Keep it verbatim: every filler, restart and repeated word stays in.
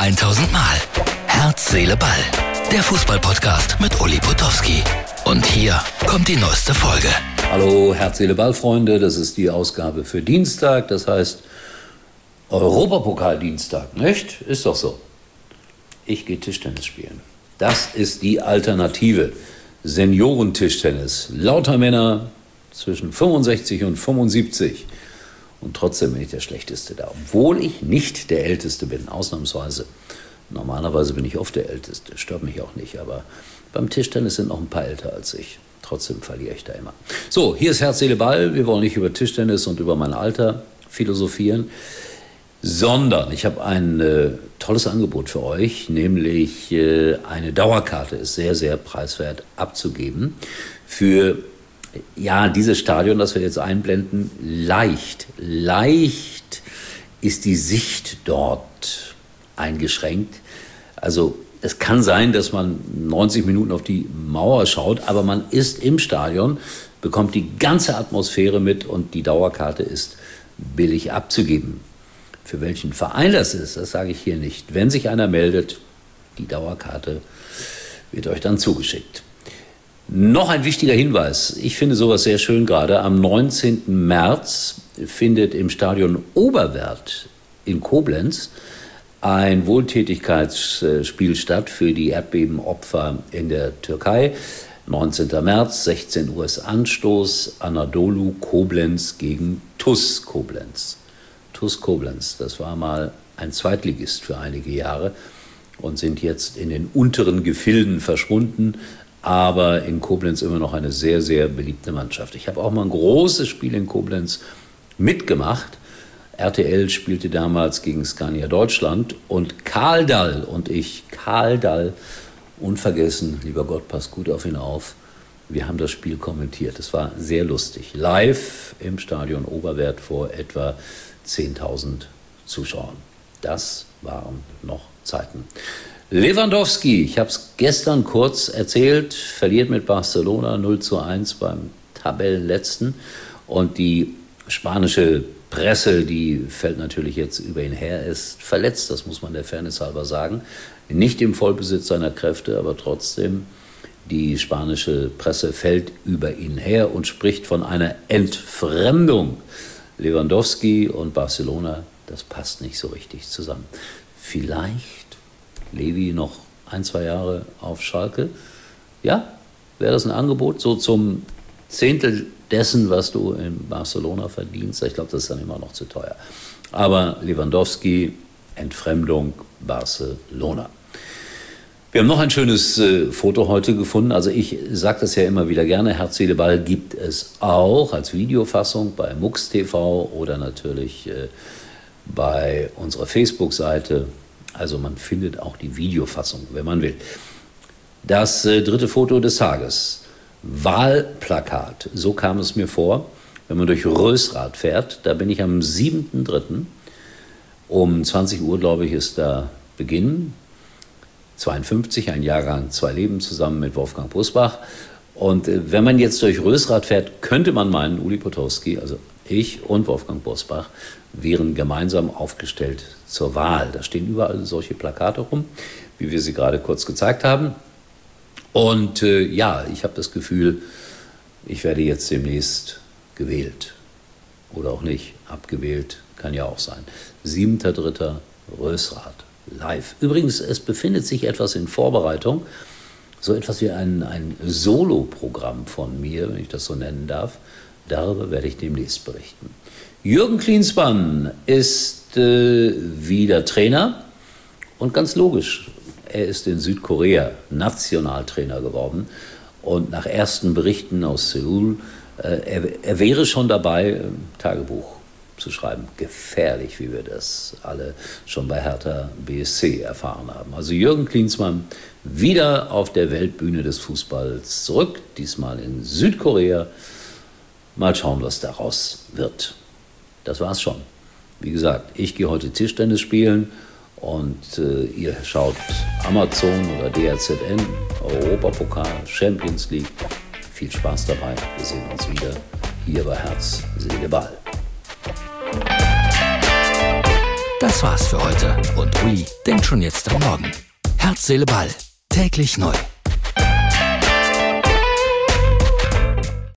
tausend Mal. Herz, Seele, Ball. Der Fußball-Podcast mit Uli Potowski. Und hier kommt die neueste Folge. Hallo Herz, Seele, Ball, Freunde. Das ist die Ausgabe für Dienstag. Das heißt Europapokal-Dienstag, nicht? Ist doch so. Ich gehe Tischtennis spielen. Das ist die Alternative. Seniorentischtennis. Lauter Männer zwischen fünfundsechzig und fünfundsiebzig. Und trotzdem bin ich der Schlechteste da. Obwohl ich nicht der Älteste bin, ausnahmsweise. Normalerweise bin ich oft der Älteste, stört mich auch nicht. Aber beim Tischtennis sind noch ein paar älter als ich. Trotzdem verliere ich da immer. So, hier ist Herz, Seele, Ball. Wir wollen nicht über Tischtennis und über mein Alter philosophieren, sondern ich habe ein äh, tolles Angebot für euch, nämlich äh, eine Dauerkarte ist sehr, sehr preiswert abzugeben für ja, dieses Stadion, das wir jetzt einblenden. Leicht, leicht ist die Sicht dort eingeschränkt. Also es kann sein, dass man neunzig Minuten auf die Mauer schaut, aber man ist im Stadion, bekommt die ganze Atmosphäre mit und die Dauerkarte ist billig abzugeben. Für welchen Verein das ist, das sage ich hier nicht. Wenn sich einer meldet, die Dauerkarte wird euch dann zugeschickt. Noch ein wichtiger Hinweis. Ich finde sowas sehr schön gerade. Am neunzehnten März findet im Stadion Oberwerth in Koblenz ein Wohltätigkeitsspiel statt für die Erdbebenopfer in der Türkei. neunzehnten März, sechzehn Uhr ist Anstoß. Anadolu Koblenz gegen T U S Koblenz. T U S Koblenz, das war mal ein Zweitligist für einige Jahre und sind jetzt in den unteren Gefilden verschwunden, aber in Koblenz immer noch eine sehr, sehr beliebte Mannschaft. Ich habe auch mal ein großes Spiel in Koblenz mitgemacht. R T L spielte damals gegen Scania Deutschland und Karl Dall und ich, Karl Dall, unvergessen, lieber Gott, passt gut auf ihn auf, wir haben das Spiel kommentiert. Es war sehr lustig. Live im Stadion Oberwerth vor etwa zehntausend Zuschauern. Das waren noch Zeiten. Lewandowski, ich habe es gestern kurz erzählt, verliert mit Barcelona null zu eins beim Tabellenletzten. Und die spanische Presse, die fällt natürlich jetzt über ihn her, ist verletzt, das muss man der Fairness halber sagen. Nicht im Vollbesitz seiner Kräfte, aber trotzdem, die spanische Presse fällt über ihn her und spricht von einer Entfremdung. Lewandowski und Barcelona, das passt nicht so richtig zusammen. Vielleicht Levi noch ein, zwei Jahre auf Schalke. Ja, wäre das ein Angebot, so zum Zehntel dessen, was du in Barcelona verdienst. Ich glaube, das ist dann immer noch zu teuer. Aber Lewandowski, Entfremdung, Barcelona. Wir haben noch ein schönes äh, Foto heute gefunden. Also ich sage das ja immer wieder gerne. Herz, Seele, Ball gibt es auch als Videofassung bei MUX T V oder natürlich äh, bei unserer Facebook-Seite. Also man findet auch die Videofassung, wenn man will. Das äh, dritte Foto des Tages. Wahlplakat. So kam es mir vor, wenn man durch Rösrath fährt. Da bin ich am siebten dritten Um zwanzig Uhr, glaube ich, ist da Beginn. zweiundfünfzig, ein Jahrgang, zwei Leben zusammen mit Wolfgang Bosbach. Und äh, wenn man jetzt durch Rösrath fährt, könnte man meinen, Uli Potowski, also ich und Wolfgang Bosbach, wären gemeinsam aufgestellt zur Wahl. Da stehen überall solche Plakate rum, wie wir sie gerade kurz gezeigt haben. Und äh, ja, ich habe das Gefühl, ich werde jetzt demnächst gewählt. Oder auch nicht. Abgewählt kann ja auch sein. siebter dritter Rösrath. Live. Übrigens, es befindet sich etwas in Vorbereitung, so etwas wie ein, ein Solo-Programm von mir, wenn ich das so nennen darf. Darüber werde ich demnächst berichten. Jürgen Klinsmann ist äh, wieder Trainer und ganz logisch, er ist in Südkorea Nationaltrainer geworden und nach ersten Berichten aus Seoul, äh, er, er wäre schon dabei, äh, Tagebuch zu schreiben. Gefährlich, wie wir das alle schon bei Hertha B S C erfahren haben. Also Jürgen Klinsmann wieder auf der Weltbühne des Fußballs zurück, diesmal in Südkorea. Mal schauen, was daraus wird. Das war's schon. Wie gesagt, ich gehe heute Tischtennis spielen und äh, ihr schaut Amazon oder D R Z N, Europapokal, Champions League. Viel Spaß dabei. Wir sehen uns wieder hier bei Herz, Seele, Ball. Das Das war's für heute und Uli denkt schon jetzt am Morgen. Herz, Seele, Ball. Täglich neu.